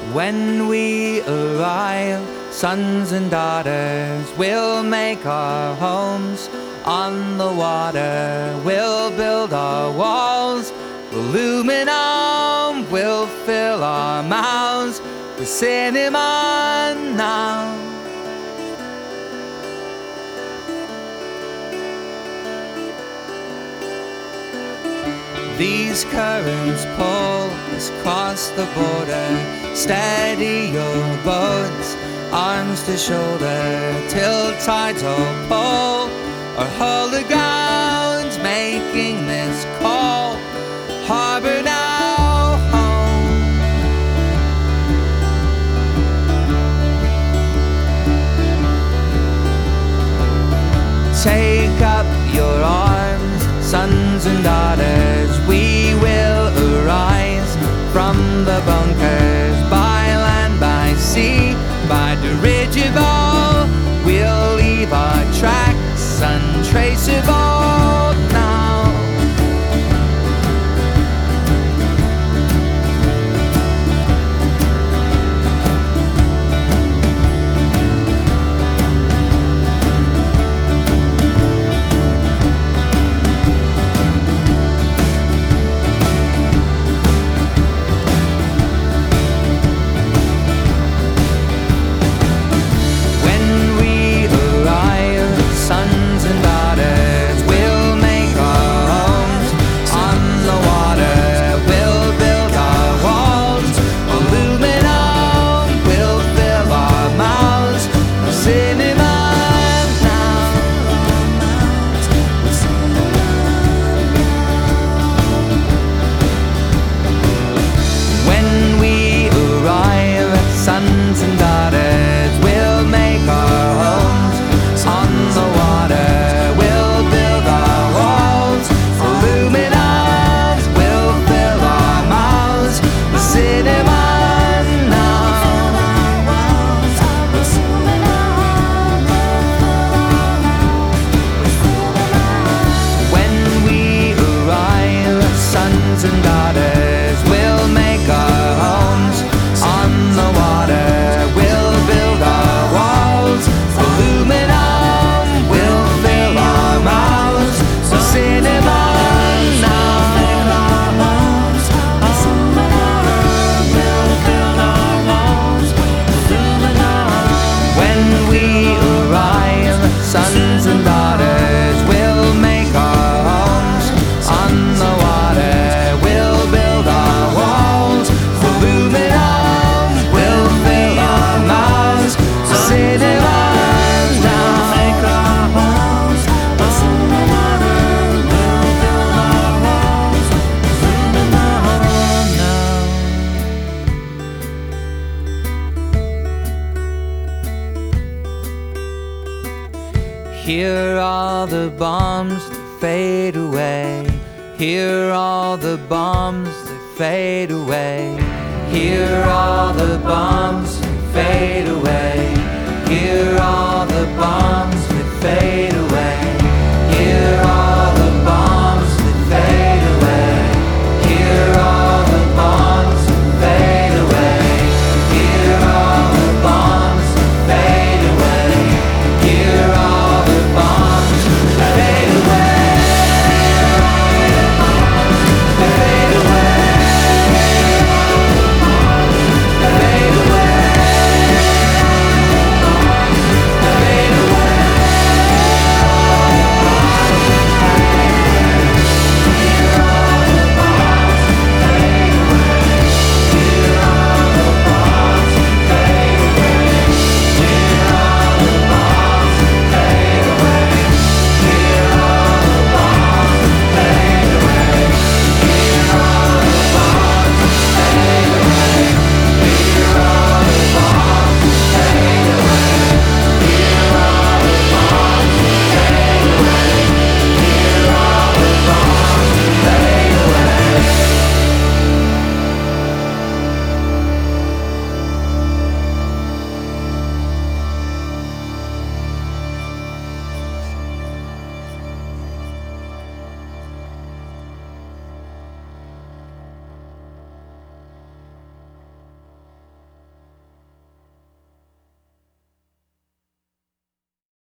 When we arrive, sons and daughters, we'll make our homes on the water. We'll build our walls, aluminum, we'll fill our mouths with cinema now. These currents pull us across the border. Steady your boats, arms to shoulder, till tides all pull or hold the ground, making this call. Harbor now home. Take up your arms, sons and daughters, we will arise from the bunkers, by land, by sea, by dirigible. We'll leave our tracks untraceable now. Sons and daughters, we'll make our homes on the water. We'll build our walls, aluminum, we'll fill our mouths with cinema now. When we arrive, sons and daughters, we'll make our homes on the water. We'll build our walls, aluminum, we'll fill our mouths with cinema now. When we arrive, sons and daughters, we'll make our homes on the water. We'll build our walls, aluminum, we'll fill our mouths with cinema now. Make our homes on the water. We'll build our walls with cinema now. Hear all the bombs that fade away. Hear all the bombs that fade away. Hear all the bombs that fade away. Hear all the bombs that fade away.